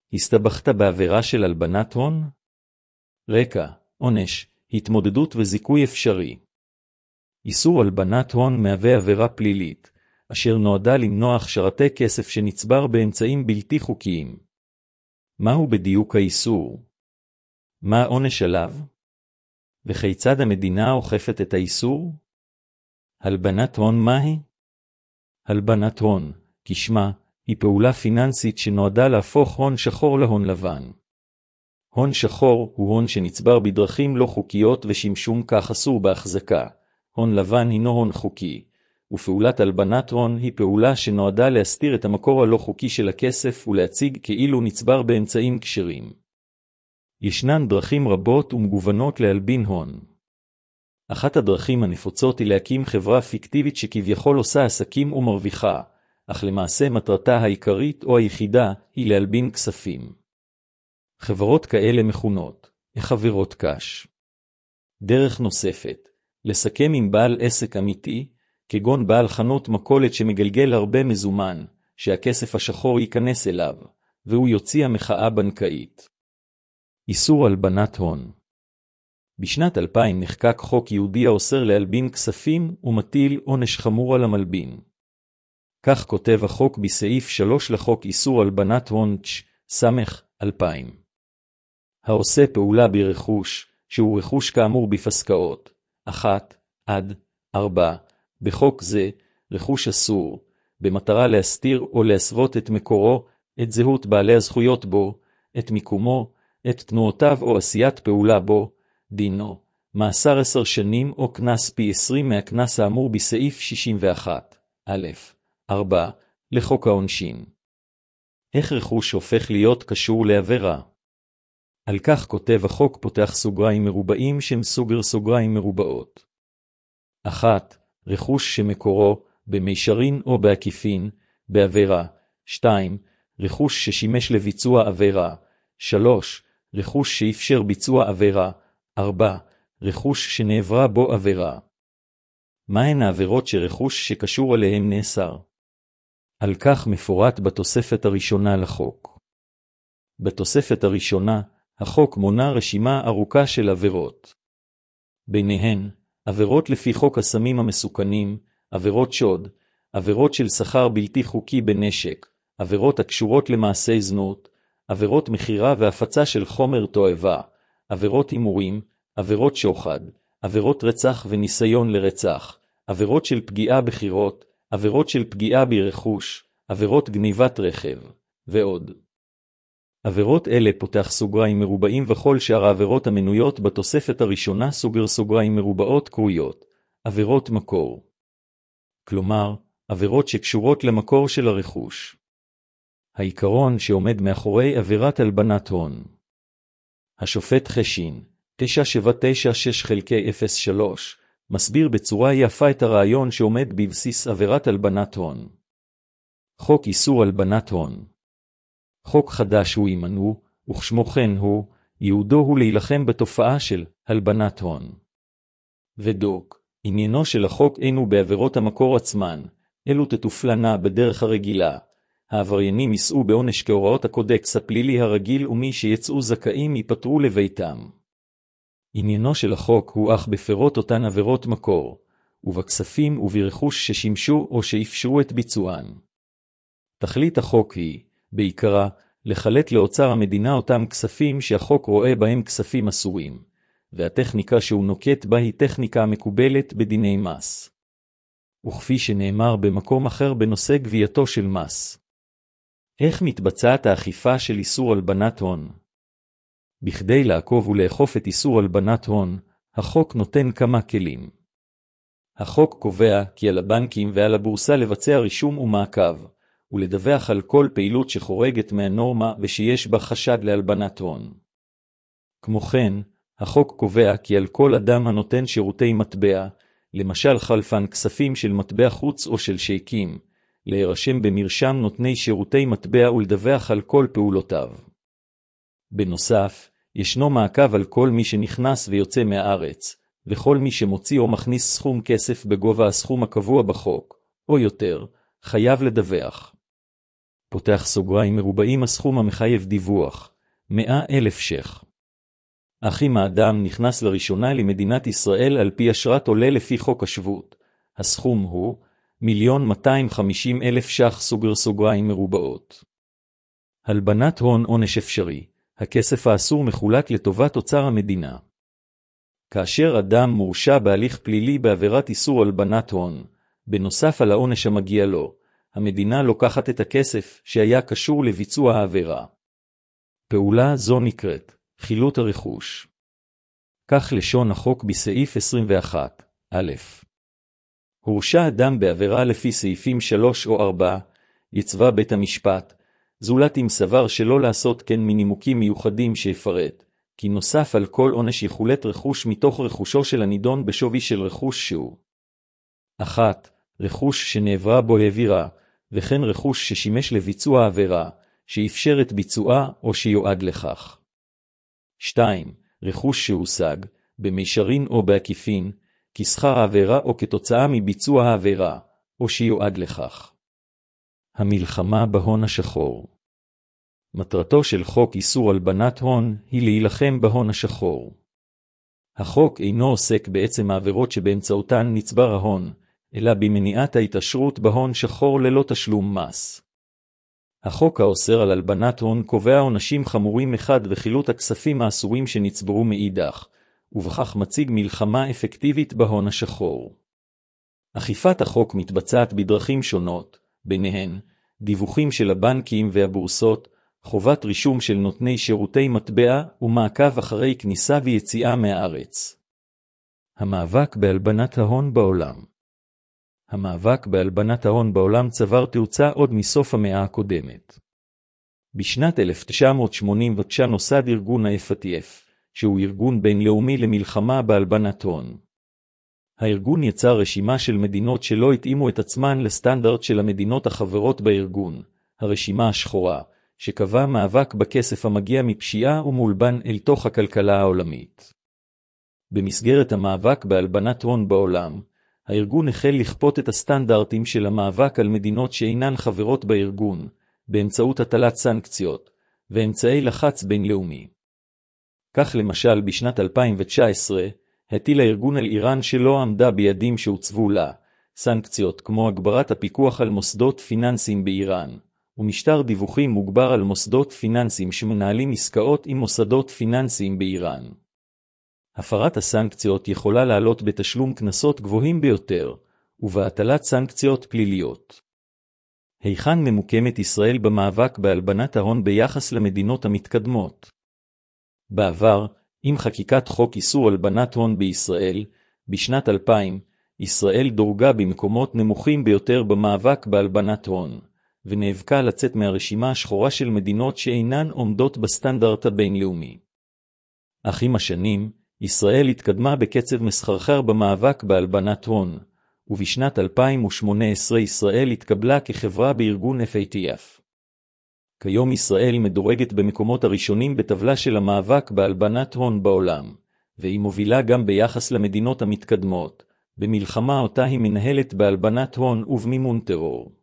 הסתבכת בעבירה של הלבנת הון? רקע, עונש, התמודדות וזיכוי אפשרי. איסור הלבנת הון מהווה עבירה פלילית, אשר נועדה למנוע הכשרתי כסף שנצבר באמצעים בלתי חוקיים. מהו בדיוק האיסור? מה העונש עליו? וכיצד המדינה אוכפת את האיסור? הלבנת הון מהי? הלבנת הון, כשמה, היא פעולה פיננסית שנועדה להפוך הון שחור להון לבן. הון שחור הוא הון שנצבר בדרכים לא חוקיות ושימשום כך אסור בהחזקה. הון לבן הינו הון חוקי, ופעולת הלבנת הון היא פעולה שנועדה להסתיר את המקור הלא חוקי של הכסף ולהציג כאילו נצבר באמצעים כשרים. ישנן דרכים רבות ומגוונות להלבין הון. אחת הדרכים הנפוצות היא להקים חברה פיקטיבית שכביכול עושה עסקים ומרוויחה, אך למעשה מטרתה העיקרית או היחידה היא להלבין כספים. חברות כאלה מכונות חברות קש. דרך נוספת, לסכם עם בעל עסק אמיתי, כגון בעל חנות מכולת שמגלגל הרבה מזומן, שהכסף השחור ייכנס אליו, והוא יוציא המחאה בנקאית. איסור הלבנת הון. בשנת 2000 נחקק חוק יהודי האוסר להלבין כספים ומטיל עונש חמור על המלבין. כך כותב החוק בסעיף 3 לחוק איסור הלבנת הון סמך 2000. העושה פעולה ברכוש, שהוא רכוש כאמור בפסקאות 1-4, בחוק זה, רכוש אסור, במטרה להסתיר או להסוות את מקורו, את זהות בעלי הזכויות בו, את מיקומו, את תנועותיו או עשיית פעולה בו, דינו, מאסר 10 שנים או קנס פי 20 מהקנס האמור בסעיף 61(א)(4) לחוק העונשין. איך רכוש הופך להיות קשור לעבירה? על כך כותב החוק פותח סוגריים מרובעים שם סוגר סוגריים מרובעות. 1. רכוש שמקורו, במישרין או בעקיפין, בעבירה. 2. רכוש ששימש לביצוע עבירה. 3. רכוש שאפשר ביצוע עבירה. 4. רכוש שנעברה בו עבירה. מהן העבירות שרכוש שקשור אליהם נאסר? על כך מפורט בתוספת הראשונה לחוק. בתוספת הראשונה, החוק מונה רשימה ארוכה של עבירות. ביניהן, עבירות לפי חוק הסמים המסוכנים, עבירות שוד, עבירות של שכר בלתי חוקי בנשק, עבירות הקשורות למעשי זנות, עבירות מחירה והפצה של חומר תועבה, עבירות הימורים, עבירות שוחד, עבירות רצח וניסיון לרצח, עבירות של פגיעה בחירות, עבירות של פגיעה ברכוש, עבירות גניבת רכב, ועוד. עבירות אלה פותח סוגריים מרובעים וכל שאר העבירות המנויות בתוספת הראשונה סוגר סוגריים מרובעות קרויות, עבירות מקור. כלומר, עבירות שקשורות למקור של הרכוש. העיקרון שעומד מאחורי עבירת הלבנת הון. השופט חשין, 9796/03, מסביר בצורה יפה את הרעיון שעומד בבסיס עבירת הלבנת הון. חוק איסור הלבנת הון. חוק חדש הוא יימנו, וכשמו כן הוא, ייעודו הוא להילחם בתופעה של הלבנת הון. ודוק, עניינו של החוק אינו בעבירות המקור עצמן, אלו תטופלנה בדרך הרגילה. העבריינים יישאו בעונש כהוראות הקודקס הפלילי הרגיל ומי שיצאו זכאים ייפטרו לביתם. עניינו של החוק הוא אך בפירות אותן עבירות מקור, ובכספים וברכוש ששימשו או שאפשרו את ביצוען. תכלית החוק היא, בעיקרה, לחלט לאוצר המדינה אותם כספים שהחוק רואה בהם כספים אסורים, והטכניקה שהוא נוקט בה היא טכניקה מקובלת בדיני מס. וכפי שנאמר במקום אחר בנושא גבייתו של מס. איך מתבצעת האכיפה של איסור הלבנת הון? בכדי לעקוב ולאכוף את איסור הלבנת הון, החוק נותן כמה כלים. החוק קובע כי על הבנקים ועל הבורסה לבצע רישום ומעקב, ולדווח על כל פעילות שחורגת מהנורמה ושיש בה חשד להלבנת הון. כמו כן, החוק קובע כי על כל אדם הנותן שירותי מטבע, למשל חלפן כספים של מטבע חוץ או של שייקים, להירשם במרשם נותני שירותי מטבע ולדווח על כל פעולותיו. בנוסף, ישנו מעקב על כל מי שנכנס ויוצא מהארץ, וכל מי שמוציא או מכניס סכום כסף בגובה הסכום הקבוע בחוק, או יותר, חייב לדווח. פותח סוגריים מרובעים הסכום המחייב דיווח, 100,000 ש"ח. אך אם האדם נכנס לראשונה למדינת ישראל על פי אשרת עולה לפי חוק השבות, הסכום הוא 1,250,000 ש"ח סוגריים מרובעות. הלבנת הון עונש אפשרי, הכסף האסור מחולק לטובת אוצר המדינה. כאשר אדם מורשע בהליך פלילי בעבירת איסור הלבנת הון, בנוסף על העונש המגיע לו, המדינה לוקחת את הכסף שהיה קשור לביצוע העבירה. פעולה זו נקראת חילוט הרכוש. כך לשון החוק בסעיף 21, א'. הורשע אדם בעבירה לפי סעיפים 3 או 4, יצווה בית המשפט, זולת אם סבר שלא לעשות כן מנימוקים מיוחדים שיפרט, כי נוסף על כל עונש יחולט רכוש מתוך רכושו של הנידון בשווי של רכוש שהוא 1. רכוש שנעברה בו העבירה, וכן רכוש ששימש לביצוע העבירה, שאפשר את ביצועה או שיועד לכך. 2. רכוש שהושג, במישרין או בעקיפין, כשכר העבירה או כתוצאה מביצוע העבירה, או שיועד לכך. המלחמה בהון השחור. מטרתו של חוק איסור הלבנת הון היא להילחם בהון השחור. החוק אינו עוסק בעצם העבירות שבאמצעותן נצבר ההון, אלא במניעת ההתעשרות בהון שחור ללא תשלום מס. החוק האוסר על הלבנת הון קובע עונשים חמורים מחד וחילוט הכספים האסורים שנצברו מאידך, ובכך מציג מלחמה אפקטיבית בהון השחור. אכיפת החוק מתבצעת בדרכים שונות, ביניהן דיווחים של הבנקים והבורסות, חובת רישום של נותני שירותי מטבע ומעקב אחרי כניסה ויציאה מהארץ. המאבק בהלבנת ההון בעולם. המאבק בהלבנת ההון בעולם צבר תאוצה עוד מסוף המאה הקודמת. בשנת 1989 נוסד ארגון ה-FATF, שהוא ארגון בינלאומי למלחמה בהלבנת הון. הארגון יצר רשימה של מדינות שלא התאימו את עצמן לסטנדרט של המדינות החברות בארגון, הרשימה השחורה, שקבע מאבק בכסף המגיע מפשיעה ומולבן אל תוך הכלכלה העולמית. במסגרת המאבק בהלבנת הון בעולם, הארגון החל לכפות את הסטנדרטים של המאבק על מדינות שאינן חברות בארגון, באמצעות הטלת סנקציות, ואמצעי לחץ בינלאומי. כך למשל בשנת 2019, הטיל הארגון על איראן שלא עמדה ביעדים שהוצבו לה, סנקציות כמו הגברת הפיקוח על מוסדות פיננסיים באיראן, ומשטר דיווחים מוגבר על מוסדות פיננסיים שמנהלים עסקאות עם מוסדות פיננסיים באיראן. הפרת הסנקציות יכולה לעלות בתשלום קנסות גבוהים ביותר, ובהטלת סנקציות פליליות. היכן ממוקמת ישראל במאבק בהלבנת ההון ביחס למדינות המתקדמות? בעבר, עם חקיקת חוק איסור הלבנת הון בישראל, בשנת 2000, ישראל דורגה במקומות נמוכים ביותר במאבק בהלבנת הון, ונאבקה לצאת מהרשימה השחורה של מדינות שאינן עומדות בסטנדרט הבינלאומי. אך עם השנים, ישראל התקדמה בקצב מסחרחר במאבק בהלבנת הון, ובשנת 2018 ישראל התקבלה כחברה בארגון FATF. כיום ישראל מדורגת במקומות הראשונים בטבלה של המאבק בהלבנת הון בעולם, והיא מובילה גם ביחס למדינות המתקדמות, במלחמה אותה היא מנהלת בהלבנת הון ובמימון טרור.